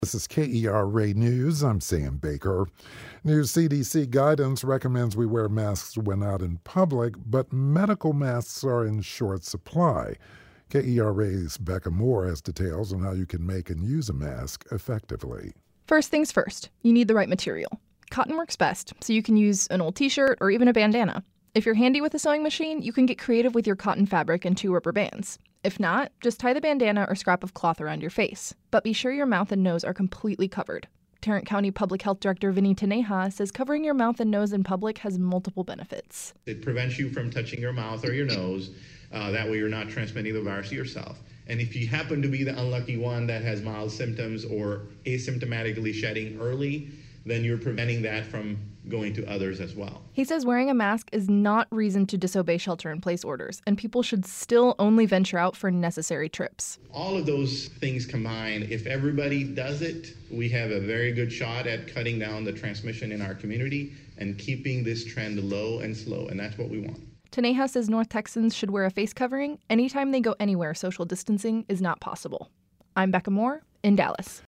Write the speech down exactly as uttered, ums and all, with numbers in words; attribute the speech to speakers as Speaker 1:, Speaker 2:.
Speaker 1: This is K E R A News. I'm Sam Baker. New C D C guidance recommends we wear masks when out in public, but medical masks are in short supply. K E R A's Becca Moore has details on how you can make and use a mask effectively.
Speaker 2: First things first, you need the right material. Cotton works best, so you can use an old t-shirt or even a bandana. If you're handy with a sewing machine, you can get creative with your cotton fabric and two rubber bands. If not, just tie the bandana or scrap of cloth around your face. But be sure your mouth and nose are completely covered. Tarrant County Public Health Director Vinny Taneja says covering your mouth and nose in public has multiple benefits.
Speaker 3: It prevents you from touching your mouth or your nose. Uh, that way you're not transmitting the virus to yourself. And if you happen to be the unlucky one that has mild symptoms or asymptomatically shedding early, then you're preventing that from going to others as well.
Speaker 2: He says wearing a mask is not reason to disobey shelter-in-place orders, and people should still only venture out for necessary trips.
Speaker 3: All of those things combined, if everybody does it, we have a very good shot at cutting down the transmission in our community and keeping this trend low and slow, and that's what we want.
Speaker 2: Taneja says North Texans should wear a face covering anytime they go anywhere social distancing is not possible. I'm Becca Moore in Dallas.